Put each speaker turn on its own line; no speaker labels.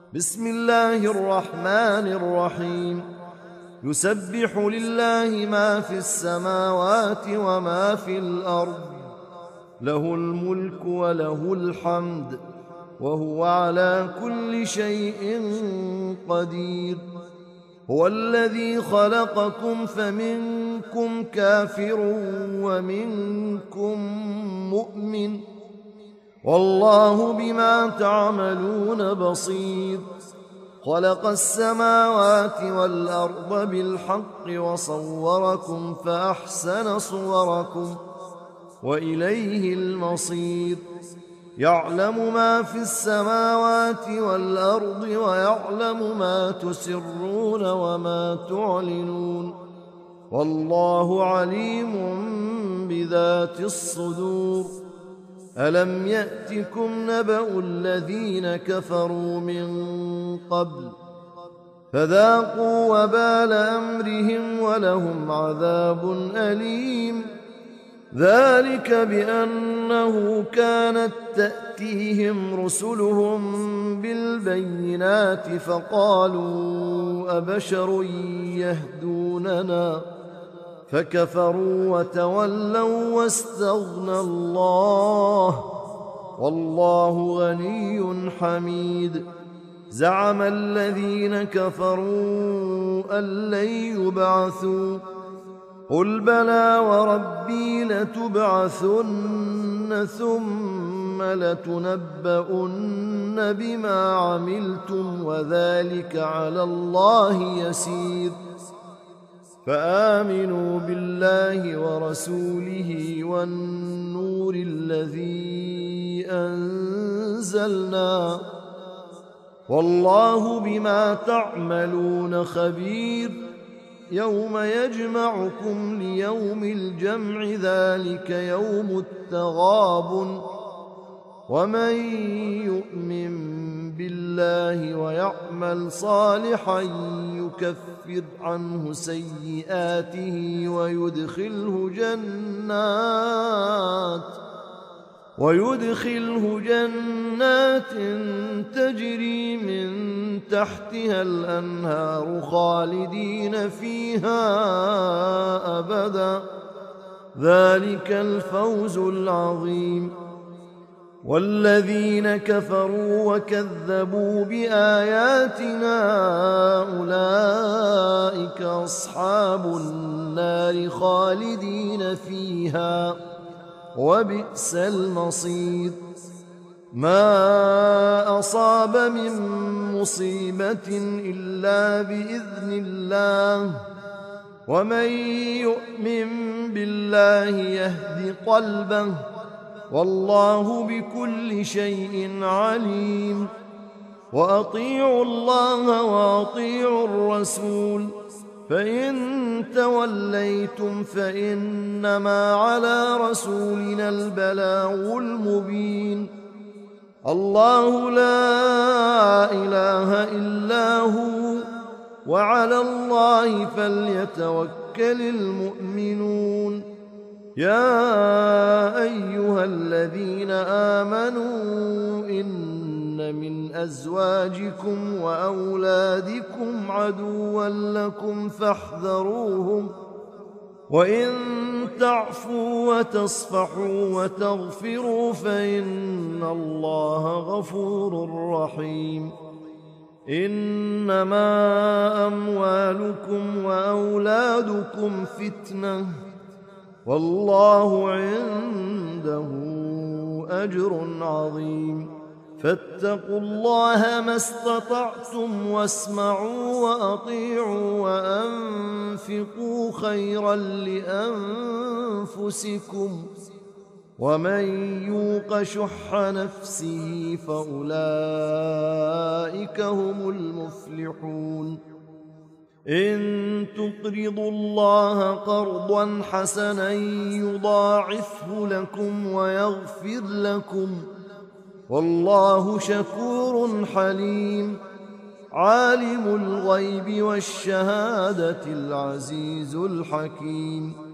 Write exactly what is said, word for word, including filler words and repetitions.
بسم الله الرحمن الرحيم. يسبح لله ما في السماوات وما في الأرض، له الملك وله الحمد، وهو على كل شيء قدير. هو الذي خلقكم فمنكم كافر ومنكم مؤمن، والله بما تعملون بصير. خلق السماوات والأرض بالحق وصوركم فأحسن صوركم وإليه المصير. يعلم ما في السماوات والأرض ويعلم ما تسرون وما تعلنون، والله عليم بذات الصدور. ألم يأتكم نبأ الذين كفروا من قبل فذاقوا وبال أمرهم ولهم عذاب أليم. ذلك بأنه كانت تأتيهم رسلهم بالبينات فقالوا أبشر يهدوننا، فكفروا وتولوا واستغنى الله، والله غني حميد. زعم الذين كفروا أن لن يبعثوا، قل بلى وربي لتبعثن ثم لتنبؤن بما عملتم وذلك على الله يسير. فآمنوا بالله ورسوله والنور الذي أنزلنا، والله بما تعملون خبير. يوم يجمعكم ليوم الجمع ذلك يوم التغابن، ومن يؤمن بالله ويعمل صالحا يكفر عنه سيئاته ويدخله جنات ويدخله جنات تجري من تحتها الأنهار خالدين فيها أبدا، ذلك الفوز العظيم. والذين كفروا وكذبوا بآياتنا أولئك أصحاب النار خالدين فيها، وبئس المصير. ما أصاب من مصيبة إلا بإذن الله، ومن يؤمن بالله يهد قلبه، والله بكل شيء عليم. وأطيعوا الله وأطيعوا الرسول، فإن توليتم فإنما على رسولنا البلاغ المبين. الله لا إله إلا هو، وعلى الله فليتوكل المؤمنون. يا أيها الذين آمنوا إن من أزواجكم وأولادكم عدوا لكم فاحذروهم، وإن تعفوا وتصفحوا وتغفروا فإن الله غفور رحيم. إنما أموالكم وأولادكم فتنة، والله عنده أجر عظيم. فاتقوا الله ما استطعتم واسمعوا وأطيعوا وأنفقوا خيرا لأنفسكم، ومن يوق شح نفسه فأولئك هم المفلحون. إن تقرضوا الله قرضا حسنا يضاعفه لكم ويغفر لكم، والله شكور حليم. عالم الغيب والشهادة العزيز الحكيم.